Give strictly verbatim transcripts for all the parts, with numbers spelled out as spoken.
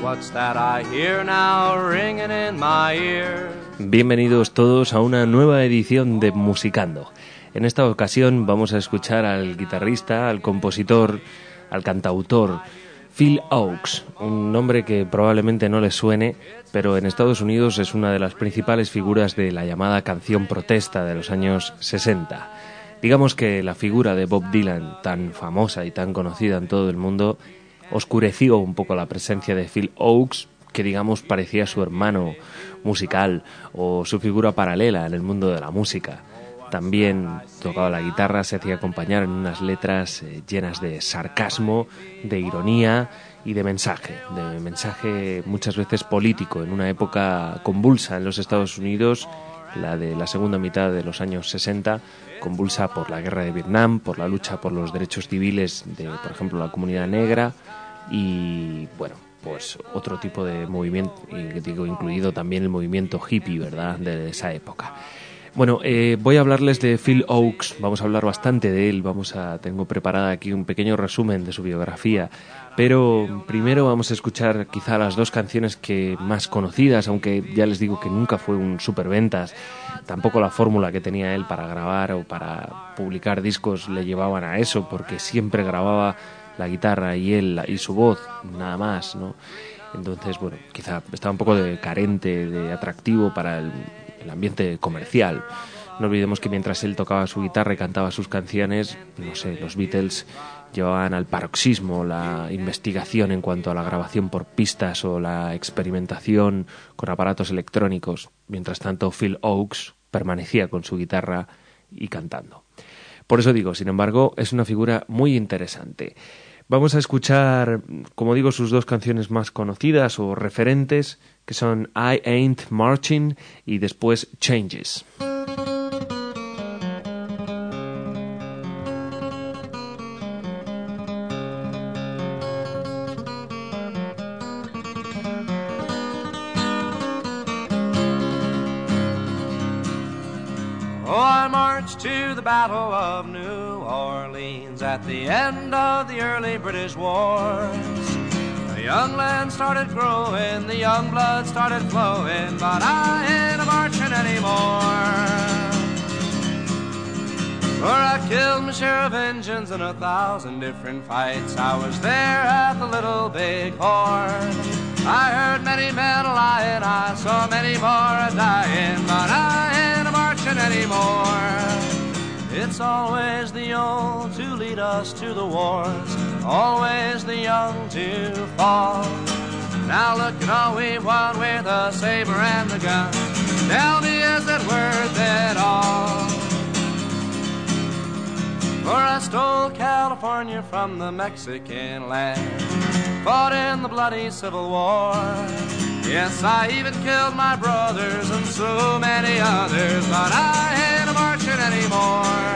What's that I hear now ringing in my ear? Bienvenidos todos a una nueva edición de Musicando. En esta ocasión vamos a escuchar al guitarrista, al compositor, al cantautor Phil Ochs, un nombre que probablemente no les suene, pero en Estados Unidos es una de las principales figuras de la llamada canción protesta de los años sesenta. Digamos que la figura de Bob Dylan, tan famosa y tan conocida en todo el mundo, oscureció un poco la presencia de Phil Ochs, que digamos parecía su hermano musical o su figura paralela en el mundo de la música. También tocaba la guitarra, se hacía acompañar en unas letras eh, llenas de sarcasmo, de ironía y de mensaje, de mensaje muchas veces político, en una época convulsa en los Estados Unidos, la de la segunda mitad de los años sesenta, convulsa por la guerra de Vietnam, por la lucha por los derechos civiles de, por ejemplo, la comunidad negra y, bueno, pues otro tipo de movimiento, y digo, incluido también el movimiento hippie, ¿verdad?, de esa época. Bueno, eh, voy a hablarles de Phil Ochs, vamos a hablar bastante de él, vamos a tengo preparada aquí un pequeño resumen de su biografía, pero primero vamos a escuchar quizá las dos canciones que más conocidas, aunque ya les digo que nunca fue un superventas, tampoco la fórmula que tenía él para grabar o para publicar discos le llevaban a eso, porque siempre grababa la guitarra y él y su voz, nada más, ¿no? Entonces, bueno, quizá estaba un poco de carente de atractivo para el el ambiente comercial. No olvidemos que mientras él tocaba su guitarra y cantaba sus canciones, no sé, los Beatles llevaban al paroxismo la investigación en cuanto a la grabación por pistas o la experimentación con aparatos electrónicos. Mientras tanto, Phil Ochs permanecía con su guitarra y cantando. Por eso digo, sin embargo, es una figura muy interesante. Vamos a escuchar, como digo, sus dos canciones más conocidas o referentes, que son I Ain't Marching y después Changes. Oh, I marched to the Battle of New Orleans at the end of the early British wars. The young land started growing, the young blood started flowing, but I ain't a-marching anymore. For I killed my share of Injuns in a thousand different fights. I was there at the Little Big Horn. I heard many men a-lying, I saw many more a-dying, but I ain't a-marching anymore. It's always the old to lead us to the wars, always the young to fall. Now look at all we've won with a saber and a gun. Tell me, is it worth it all? For I stole California from the Mexican land, fought in the bloody Civil War. Yes, I even killed my brothers and so many others, but I ain't a-marching anymore.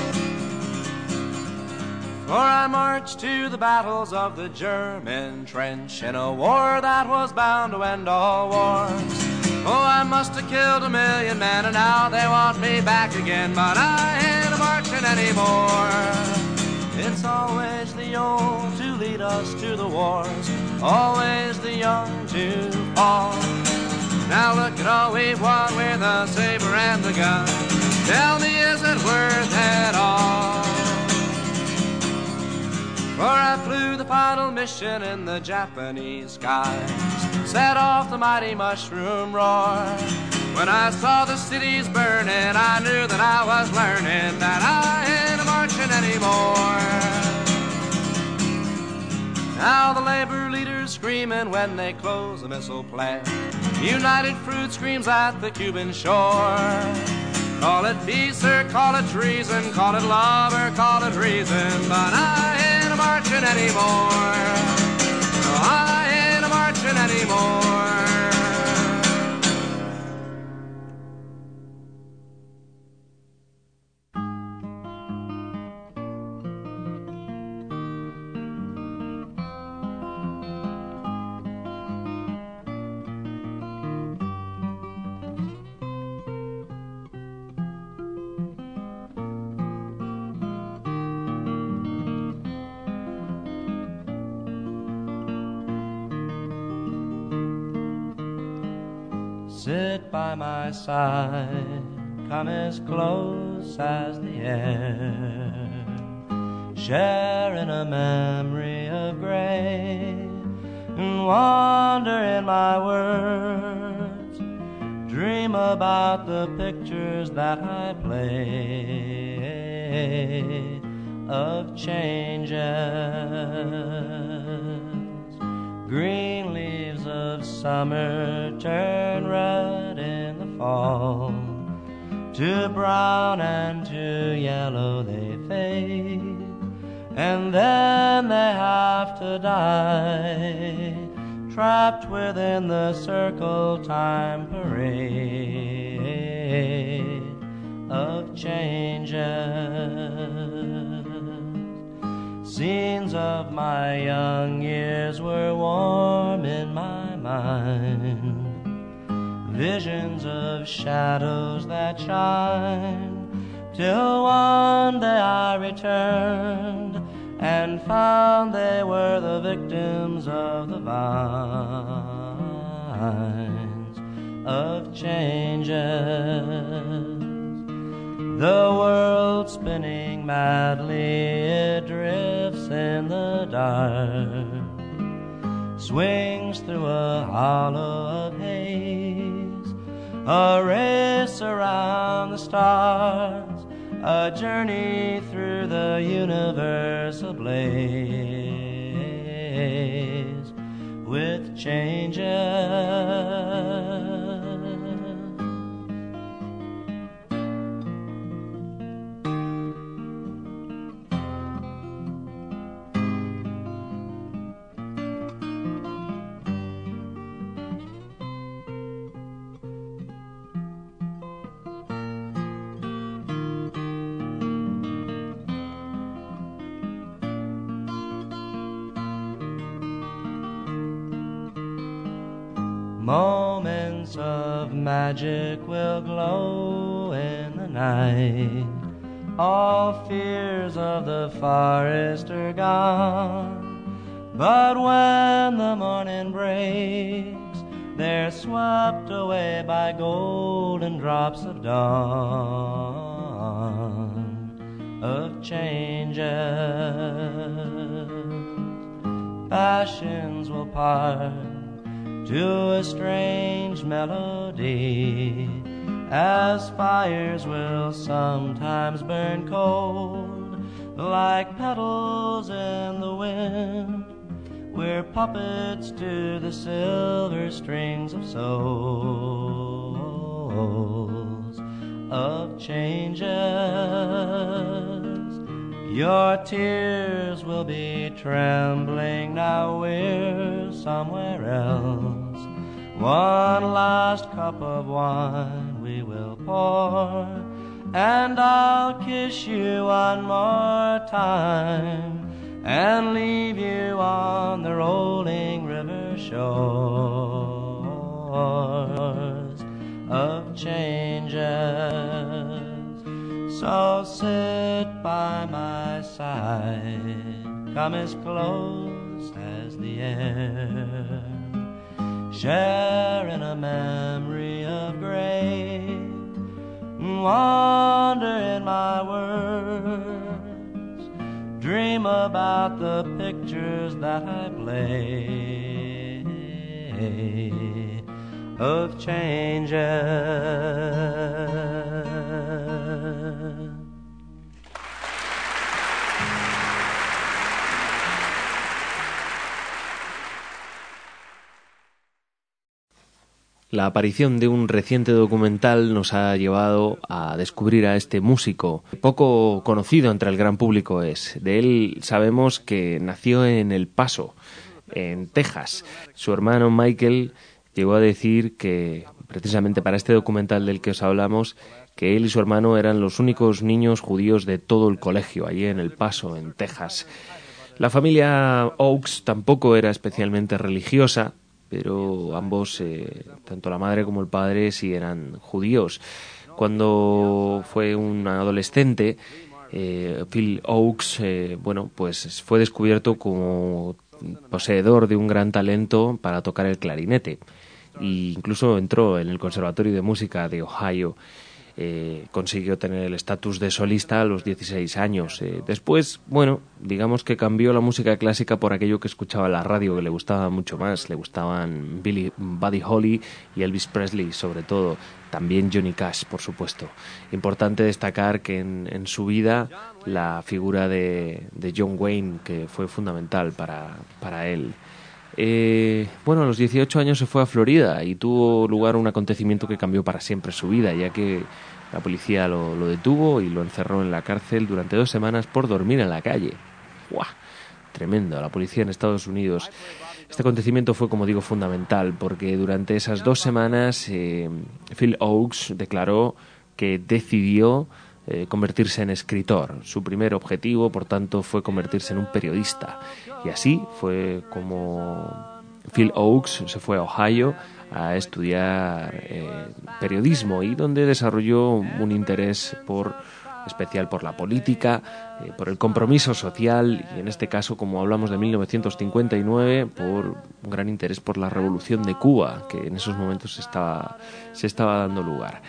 For I marched to the battles of the German trench in a war that was bound to end all wars. Oh, I must have killed a million men and now they want me back again, but I ain't a-marching anymore. It's always the old to lead us to the wars, always the young to fall. Now look at all we've won with a saber and a gun. Tell me, is it worth it all? For I flew the final mission in the Japanese skies, set off the mighty mushroom roar. When I saw the cities burning, I knew that I was learning that I ain't a-marching anymore. Now the labor leaders screaming when they close a missile plant. United Fruit screams at the Cuban shore. Call it peace or call it treason, call it love or call it reason, but I ain't a-marching anymore. No, I ain't a-marching anymore. Sit by my side, come as close as the air, sharing a memory of gray, and wander in my words, dream about the pictures that I play of changes. Green leaves of summer turn red in the fall, to brown and to yellow they fade, and then they have to die, trapped within the circle time parade of changes. Scenes of my young years were warm in my mind, visions of shadows that shine, till one day I returned and found they were the victims of the vines of changes. The world spinning madly, it drifts in the dark, swings through a hollow of haze, a race around the stars, a journey through the universe ablaze with changes. Moments of magic will glow in the night, all fears of the forest are gone, but when the morning breaks, they're swept away by golden drops of dawn of changes. Passions will part to a strange melody, as fires will sometimes burn cold, like petals in the wind. We're puppets to the silver strings of souls of changes. Your tears will be trembling, now we're somewhere else. One last cup of wine we will pour, and I'll kiss you one more time, and leave you on the rolling river shores of changes. So sit by my side, come as close as the air, sharing a memory of gray, wander in my words, dream about the pictures that I play of changes. La aparición de un reciente documental nos ha llevado a descubrir a este músico. Poco conocido entre el gran público es. De él sabemos que nació en El Paso, en Texas. Su hermano Michael llegó a decir que, precisamente para este documental del que os hablamos, que él y su hermano eran los únicos niños judíos de todo el colegio, allí en El Paso, en Texas. La familia Oakes tampoco era especialmente religiosa, pero ambos, eh, tanto la madre como el padre, sí eran judíos. Cuando fue un adolescente, eh, Phil Oakes, eh, bueno, pues fue descubierto como poseedor de un gran talento para tocar el clarinete. e incluso entró en el Conservatorio de Música de Ohio. Eh, consiguió tener el estatus de solista a los dieciséis años. Eh, después, bueno, digamos que cambió la música clásica por aquello que escuchaba en la radio, que le gustaba mucho más. Le gustaban Billy, Buddy Holly y Elvis Presley, sobre todo. También Johnny Cash, por supuesto. Importante destacar que en, en su vida la figura de, de John Wayne, que fue fundamental para, para él. Eh, bueno, a los dieciocho años se fue a Florida y tuvo lugar un acontecimiento que cambió para siempre su vida, ya que la policía lo, lo detuvo y lo encerró en la cárcel durante dos semanas por dormir en la calle. ¡Guau! Tremendo, la policía en Estados Unidos. Este acontecimiento fue, como digo, fundamental, porque durante esas dos semanas eh, Phil Ochs declaró que decidió eh, convertirse en escritor. Su primer objetivo, por tanto, fue convertirse en un periodista. Y así fue como Phil Ochs se fue a Ohio a estudiar eh, periodismo, y donde desarrolló un interés por especial por la política, eh, por el compromiso social, y en este caso, como hablamos de mil novecientos cincuenta y nueve, por un gran interés por la revolución de Cuba, que en esos momentos se estaba, se estaba dando lugar.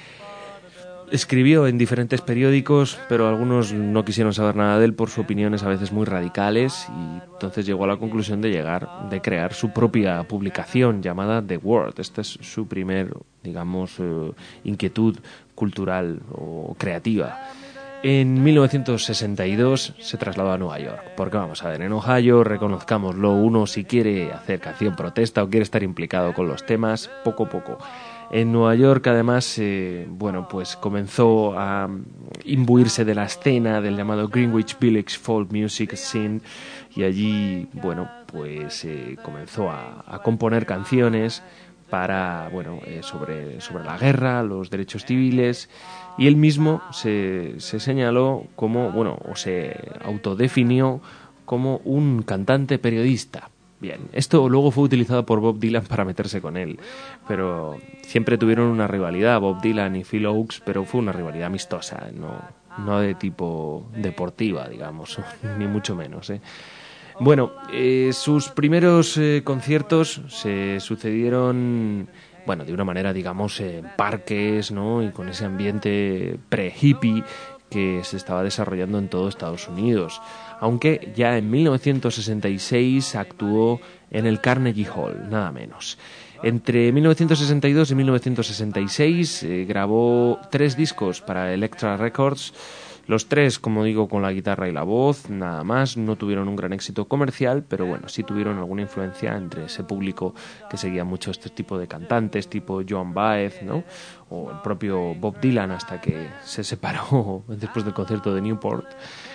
Escribió en diferentes periódicos, pero algunos no quisieron saber nada de él por sus opiniones a veces muy radicales, y entonces llegó a la conclusión de llegar, de crear su propia publicación llamada The World. Esta es su primer, digamos, eh, inquietud cultural o creativa. En mil novecientos sesenta y dos se trasladó a Nueva York, porque vamos a ver, en Ohio, reconozcámoslo, uno si quiere hacer canción protesta o quiere estar implicado con los temas, poco a poco. En Nueva York, además, eh, bueno, pues comenzó a imbuirse de la escena del llamado Greenwich Village Folk Music Scene, y allí, bueno, pues eh, comenzó a, a componer canciones para, bueno, eh, sobre, sobre la guerra, los derechos civiles, y él mismo se, se señaló como, bueno, o se autodefinió como un cantante periodista. Bien, esto luego fue utilizado por Bob Dylan para meterse con él, pero siempre tuvieron una rivalidad, Bob Dylan y Phil Ochs, pero fue una rivalidad amistosa, no, no de tipo deportiva, digamos, ni mucho menos, ¿eh? Bueno, eh, sus primeros eh, conciertos se sucedieron, bueno, de una manera, digamos, en parques, ¿no? Y con ese ambiente pre-hippie que se estaba desarrollando en todo Estados Unidos. Aunque ya en mil novecientos sesenta y seis actuó en el Carnegie Hall, nada menos. Entre mil novecientos sesenta y dos y mil novecientos sesenta y seis eh, grabó tres discos para Elektra Records. Los tres, como digo, con la guitarra y la voz, nada más. No tuvieron un gran éxito comercial, pero bueno, sí tuvieron alguna influencia entre ese público que seguía mucho este tipo de cantantes, tipo Joan Baez, ¿no? O el propio Bob Dylan, hasta que se separó después del concierto de Newport.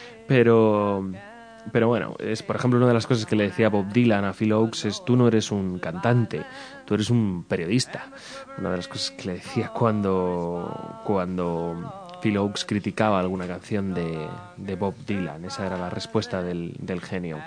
Pero, pero bueno, es por ejemplo una de las cosas que le decía Bob Dylan a Phil Ochs es: tú no eres un cantante, tú eres un periodista. Una de las cosas que le decía cuando, cuando Phil Ochs criticaba alguna canción de, de Bob Dylan. Esa era la respuesta del, del genio.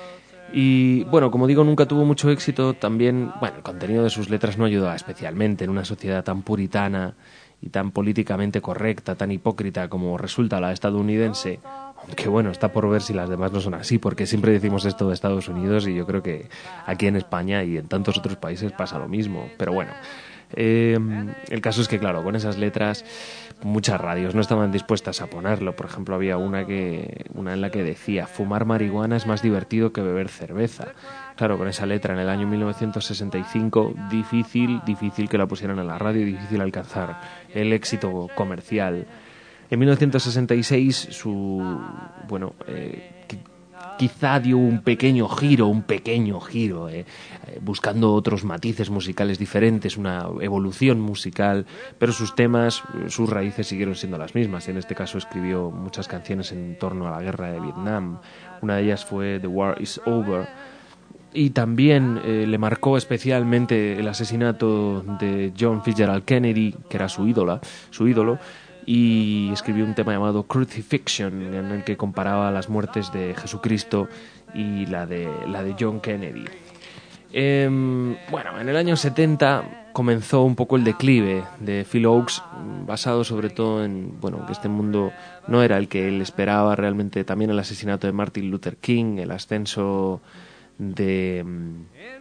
Y bueno, como digo, nunca tuvo mucho éxito. También, bueno, el contenido de sus letras no ayudaba especialmente en una sociedad tan puritana y tan políticamente correcta, tan hipócrita como resulta la estadounidense. Aunque bueno, está por ver si las demás no son así, porque siempre decimos esto de Estados Unidos y yo creo que aquí en España y en tantos otros países pasa lo mismo. Pero bueno, eh, el caso es que claro, con esas letras muchas radios no estaban dispuestas a ponerlo. Por ejemplo, había una que una en la que decía: fumar marihuana es más divertido que beber cerveza. Claro, con esa letra en el año mil novecientos sesenta y cinco, difícil, difícil que la pusieran en la radio, difícil alcanzar el éxito comercial. En mil novecientos sesenta y seis su, bueno, eh, quizá dio un pequeño giro, un pequeño giro, eh, eh, buscando otros matices musicales diferentes, una evolución musical, pero sus temas, sus raíces siguieron siendo las mismas. En este caso escribió muchas canciones en torno a la guerra de Vietnam. Una de ellas fue The War is Over. Y también eh, le marcó especialmente el asesinato de John Fitzgerald Kennedy, que era su ídola, su ídolo, y escribió un tema llamado Crucifixion, en el que comparaba las muertes de Jesucristo y la de, la de John Kennedy. Eh, bueno, en el año setenta comenzó un poco el declive de Phil Ochs, basado sobre todo en, bueno, que este mundo no era el que él esperaba realmente. También el asesinato de Martin Luther King, el ascenso de,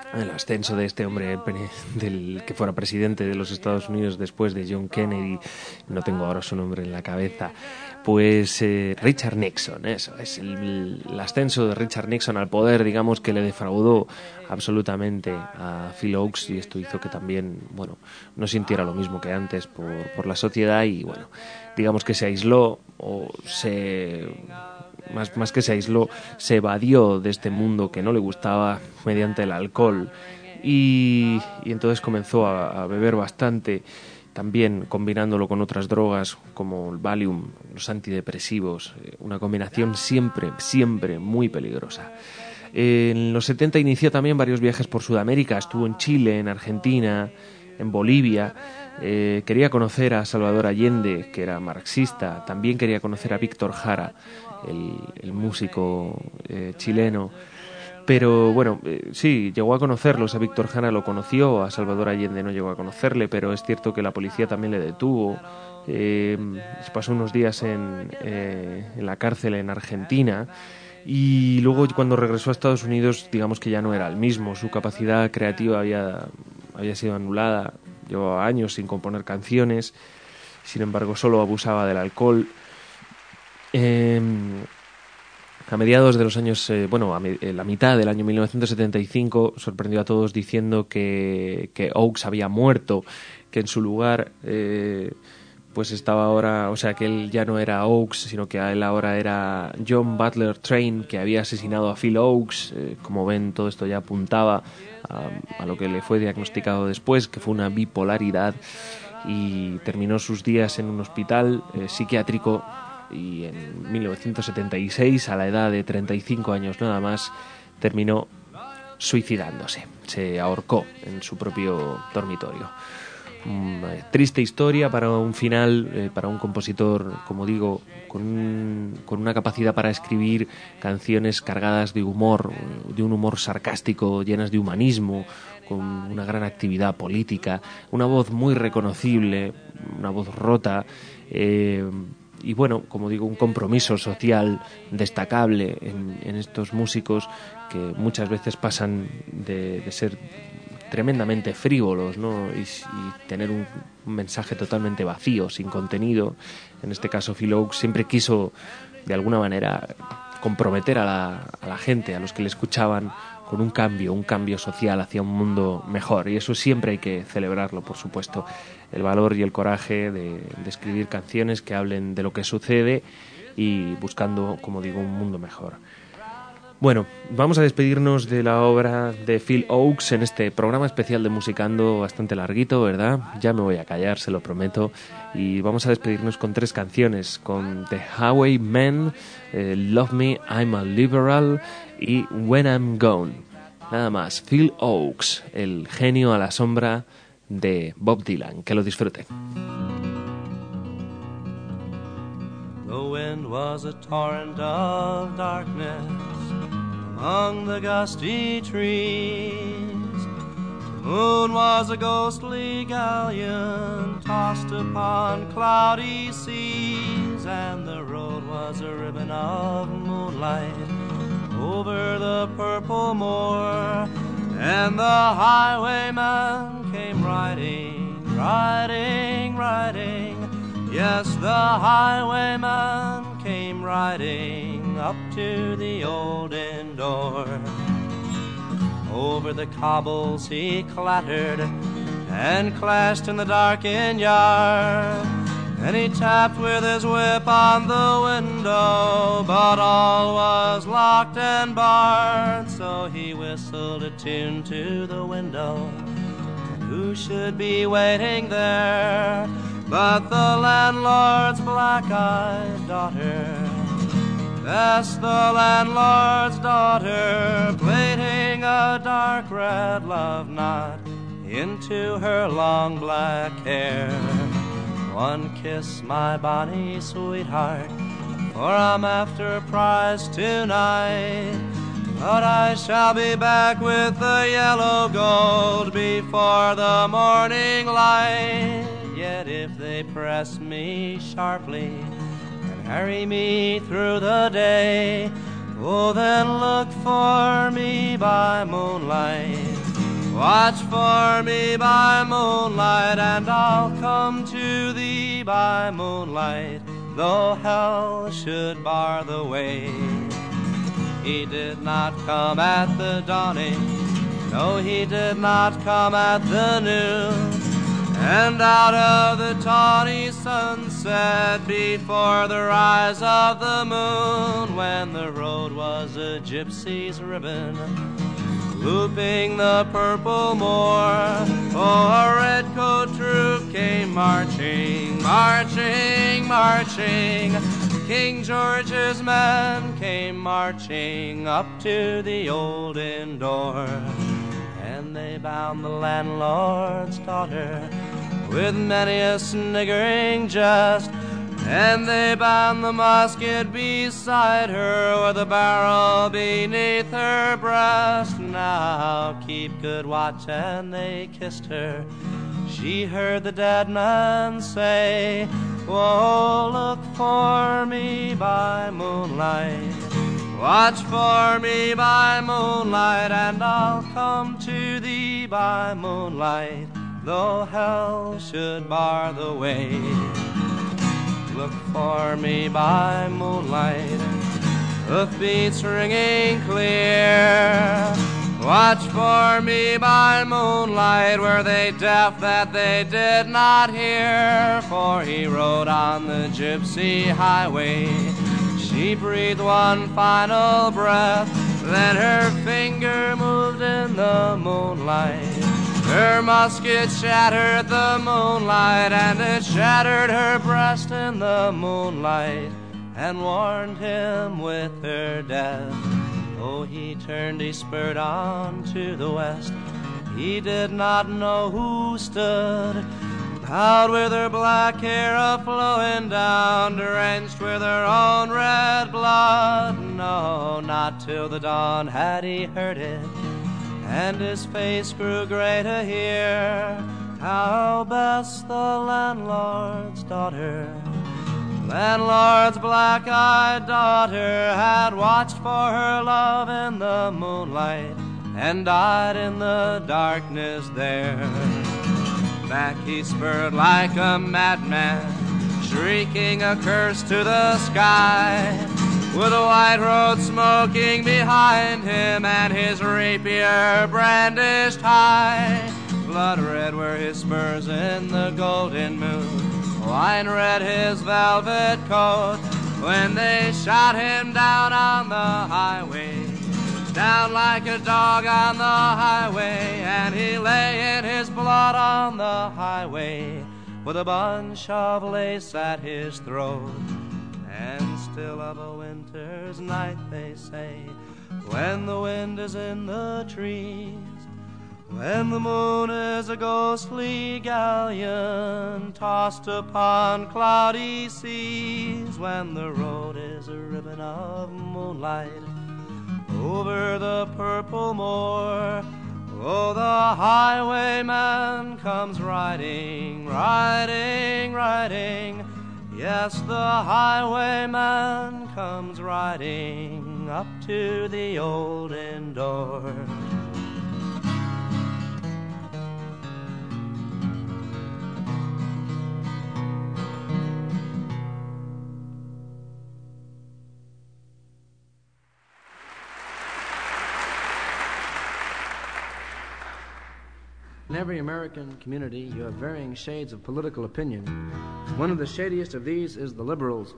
el ascenso de este hombre del que fuera presidente de los Estados Unidos después de John Kennedy, no tengo ahora su nombre en la cabeza, pues eh, Richard Nixon, eso es el, el ascenso de Richard Nixon al poder, digamos que le defraudó absolutamente a Phil Ochs, y esto hizo que también, bueno, no sintiera lo mismo que antes por, por la sociedad, y bueno, digamos que se aisló o se... Más, más que se aisló, se evadió de este mundo que no le gustaba mediante el alcohol, y, y entonces comenzó a, a beber bastante, también combinándolo con otras drogas como el Valium, los antidepresivos, una combinación siempre, siempre muy peligrosa. En los setenta inició también varios viajes por Sudamérica, estuvo en Chile, en Argentina, en Bolivia. Eh, quería conocer a Salvador Allende, que era marxista, también quería conocer a Víctor Jara, el, el músico eh, chileno, pero bueno, eh, sí, llegó a conocerlos, a Víctor Jara lo conoció, a Salvador Allende no llegó a conocerle, pero es cierto que la policía también le detuvo, eh, se pasó unos días en, eh, en la cárcel en Argentina, y luego cuando regresó a Estados Unidos, digamos que ya no era el mismo, su capacidad creativa había, había sido anulada, llevaba años sin componer canciones, sin embargo solo abusaba del alcohol. Eh, a mediados de los años, eh, bueno, a me, la mitad del año mil novecientos setenta y cinco, sorprendió a todos diciendo que, que Ochs había muerto, que en su lugar eh, pues estaba ahora, o sea, que él ya no era Ochs, sino que él ahora era John Butler Train, que había asesinado a Phil Ochs. Eh, como ven, todo esto ya apuntaba a, a lo que le fue diagnosticado después, que fue una bipolaridad, y terminó sus días en un hospital eh, psiquiátrico, y en mil novecientos setenta y seis, a la edad de treinta y cinco años nada más, terminó suicidándose, se ahorcó en su propio dormitorio. Una triste historia para un final, eh, para un compositor, como digo, con, un, con una capacidad para escribir canciones cargadas de humor, de un humor sarcástico, llenas de humanismo, con una gran actividad política, una voz muy reconocible, una voz rota, eh, y bueno, como digo, un compromiso social destacable en, en estos músicos que muchas veces pasan de, de ser tremendamente frívolos, ¿no? y, y tener un, un mensaje totalmente vacío, sin contenido. En este caso Phil Ochs siempre quiso de alguna manera comprometer a la, a la gente, a los que le escuchaban, con un cambio, un cambio social hacia un mundo mejor, y eso siempre hay que celebrarlo, por supuesto, el valor y el coraje de, de escribir canciones que hablen de lo que sucede y buscando, como digo, un mundo mejor. Bueno, vamos a despedirnos de la obra de Phil Ochs en este programa especial de Musicando, bastante larguito, ¿verdad? Ya me voy a callar, se lo prometo, y vamos a despedirnos con tres canciones, con The Highwaymen, eh, Love Me, I'm a Liberal y When I'm Gone. Nada más, Phil Ochs, el genio a la sombra de Bob Dylan. Que lo disfruten. The wind was a torrent of darkness among the gusty trees. The moon was a ghostly galleon tossed upon cloudy seas, and the road was a ribbon of moonlight over the purple moor. And the highwayman came riding, riding, riding. Yes, the highwayman came riding up to the old inn door. Over the cobbles he clattered and clashed in the darkened yard. And he tapped with his whip on the window, but all was locked and barred. So he whistled a tune to the window. And who should be waiting there but the landlord's black-eyed daughter? That's the landlord's daughter, plaiting a dark red love knot into her long black hair. One kiss, my bonny sweetheart, for I'm after a prize tonight. But I shall be back with the yellow gold before the morning light. Yet if they press me sharply and harry me through the day, oh, then look for me by moonlight. Watch for me by moonlight, and I'll come to thee by moonlight, though hell should bar the way. He did not come at the dawning, no, he did not come at the noon, and out of the tawny sunset before the rise of the moon, when the road was a gypsy's ribbon, looping the purple moor, oh, a redcoat troop came marching, marching, marching. King George's men came marching up to the old inn door, and they bound the landlord's daughter with many a sniggering jest, and they bound the musket beside her with a barrel beneath her breast. Now keep good watch, and they kissed her. She heard the dead man say, "Oh, look for me by moonlight, watch for me by moonlight, and I'll come to thee by moonlight, though hell should bar the way." Look for me by moonlight, hoofbeats ringing clear. Watch for me by moonlight, were they deaf that they did not hear? For he rode on the gypsy highway. She breathed one final breath, then her finger moved in the moonlight. Her musket shattered the moonlight, and it shattered her breast in the moonlight, and warned him with her death. Oh, he turned, he spurred on to the west. He did not know who stood, bowed with her black hair a-flowing down, drenched with her own red blood. No, not till the dawn had he heard it, and his face grew grey to hear how Bess, the landlord's daughter, landlord's black-eyed daughter, had watched for her love in the moonlight and died in the darkness there. Back he spurred like a madman, shrieking a curse to the sky, with a white road smoking behind him and his rapier brandished high. Blood red were his spurs in the golden moon, wine red his velvet coat, when they shot him down on the highway, down like a dog on the highway, and he lay in his blood on the highway, with a bunch of lace at his throat. And still of a winter's night, they say, when the wind is in the trees, when the moon is a ghostly galleon tossed upon cloudy seas, when the road is a ribbon of moonlight over the purple moor, oh, the highwayman comes riding, riding, riding. Yes, the highwayman comes riding up to the old inn door. In every American community, you have varying shades of political opinion. One of the shadiest of these is the liberals.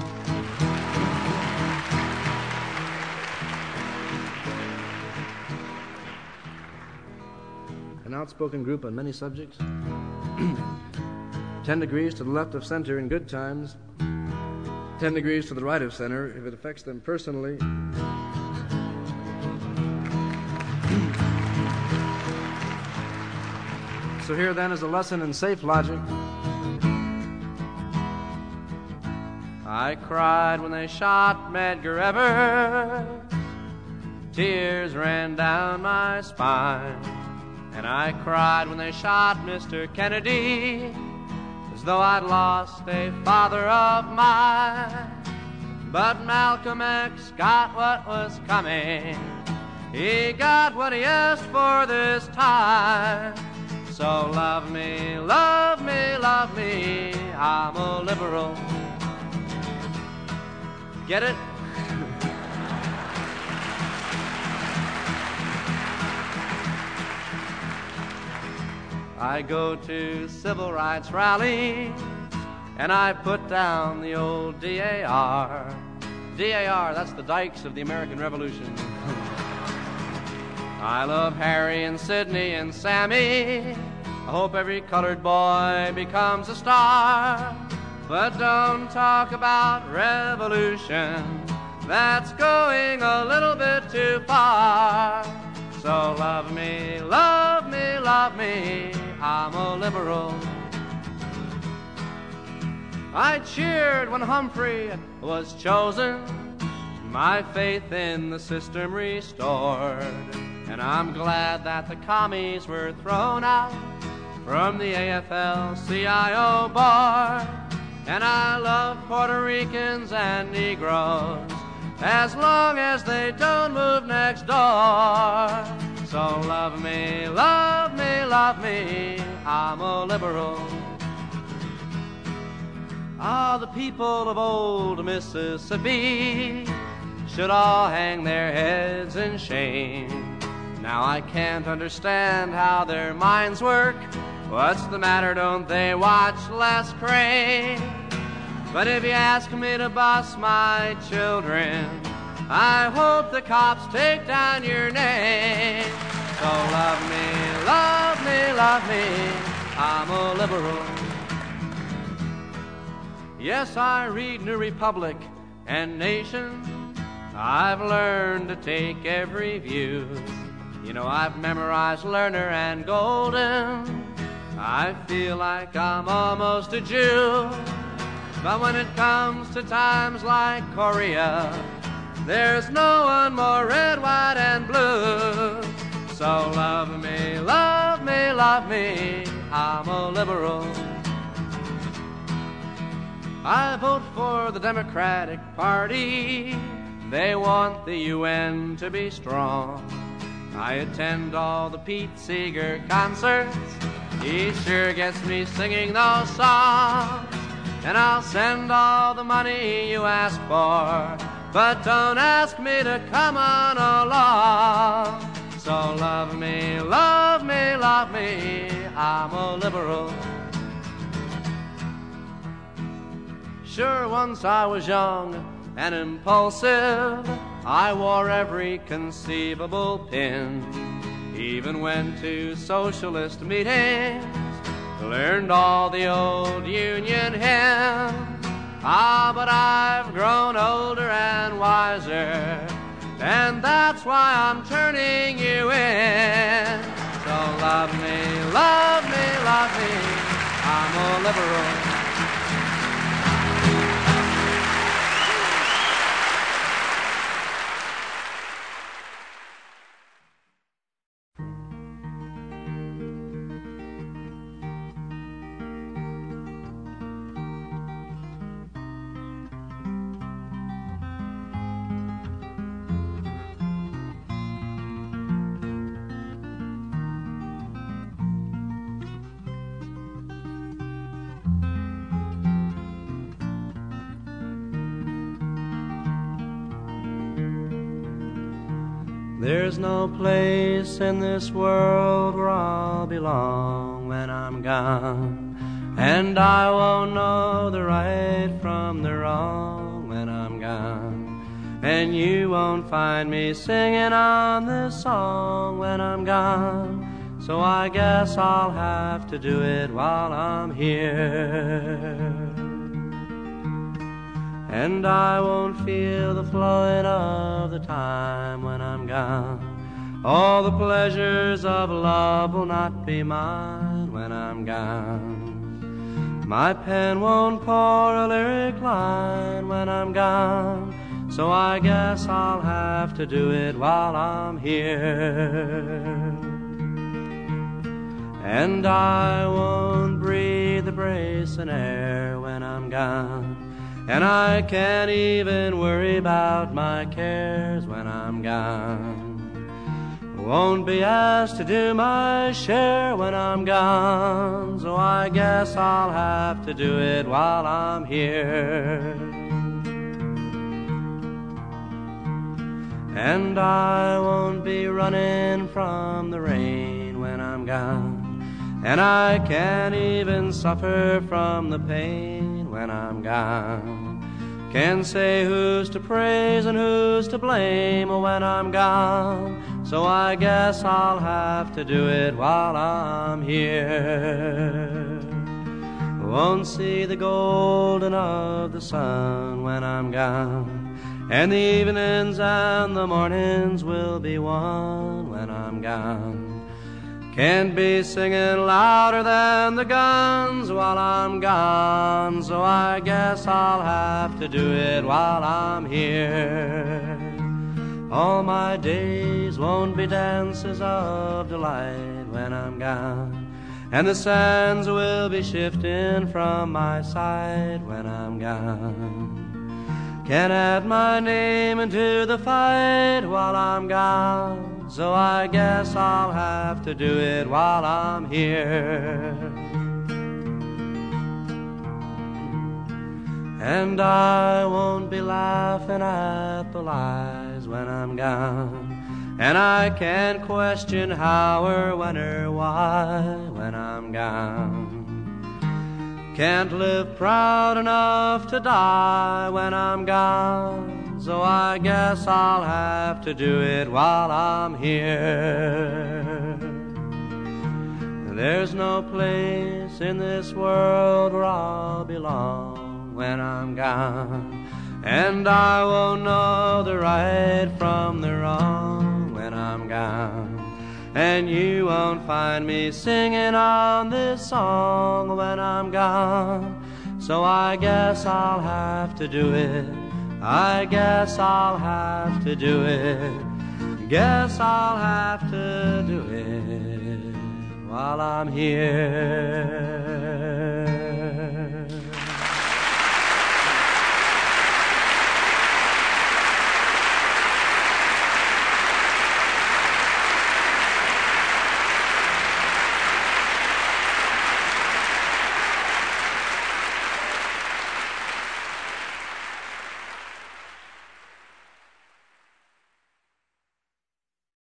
An outspoken group on many subjects. Ten degrees to the left of center in good times. Ten degrees to the right of center if it affects them personally. So here then is a lesson in safe logic. I cried when they shot Medgar Evers. Tears ran down my spine. And I cried when they shot Mister Kennedy, as though I'd lost a father of mine. But Malcolm X got what was coming. He got what he asked for this time. So love me, love me, love me, I'm a liberal. Get it? I go to civil rights rallies and I put down the old D A R. D A R, that's the dykes of the American Revolution. I love Harry and Sidney and Sammy. I hope every colored boy becomes a star. But don't talk about revolution. That's going a little bit too far. So love me, love me, love me, I'm a liberal. I cheered when Humphrey was chosen, my faith in the system restored. And I'm glad that the commies were thrown out from the A F L C I O board. And I love Puerto Ricans and Negroes as long as they don't move next door. So love me, love me, love me, I'm a liberal. Ah, the people of old Mississippi should all hang their heads in shame. Now I can't understand how their minds work. What's the matter, don't they watch Les Crane? But if you ask me to bus my children, I hope the cops take down your name. So love me, love me, love me, I'm a liberal. Yes, I read New Republic and Nation. I've learned to take every view. You know, I've memorized Lerner and Golden. I feel like I'm almost a Jew. But when it comes to times like Korea, there's no one more red, white, and blue. So love me, love me, love me, I'm a liberal. I vote for the Democratic Party. They want the U N to be strong. I attend all the Pete Seeger concerts. He sure gets me singing those songs. And I'll send all the money you ask for, but don't ask me to come on along. So love me, love me, love me, I'm a liberal. Sure, once I was young and impulsive. I wore every conceivable pin, even went to socialist meetings, learned all the old Union hymns. Ah, but I've grown older and wiser, and that's why I'm turning you in. So love me, love me, love me, I'm a liberal. There's no place in this world where I'll belong when I'm gone, and I won't know the right from the wrong when I'm gone, and you won't find me singing on this song when I'm gone. So I guess I'll have to do it while I'm here, and I won't feel the flowing of the time when I'm gone. All the pleasures of love will not be mine when I'm gone. My pen won't pour a lyric line when I'm gone. So I guess I'll have to do it while I'm here. And I won't breathe the bracing air when I'm gone, and I can't even worry about my cares when I'm gone. Won't be asked to do my share when I'm gone, so I guess I'll have to do it while I'm here. And I won't be running from the rain when I'm gone, and I can't even suffer from the pain when I'm gone. Can't say who's to praise and who's to blame when I'm gone, so I guess I'll have to do it while I'm here. Won't see the golden of the sun when I'm gone, and the evenings and the mornings will be one when I'm gone. Can't be singing louder than the guns while I'm gone, so I guess I'll have to do it while I'm here. All my days won't be dances of delight when I'm gone, and the sands will be shifting from my side when I'm gone. Can't add my name into the fight while I'm gone, so I guess I'll have to do it while I'm here. And I won't be laughing at the lies when I'm gone, and I can't question how or when or why when I'm gone. Can't live proud enough to die when I'm gone, so I guess I'll have to do it while I'm here. There's no place in this world where I'll belong when I'm gone, and I won't know the right from the wrong when I'm gone. And you won't find me singing on this song when I'm gone, so I guess I'll have to do it. I guess I'll have to do it. Guess I'll have to do it while I'm here.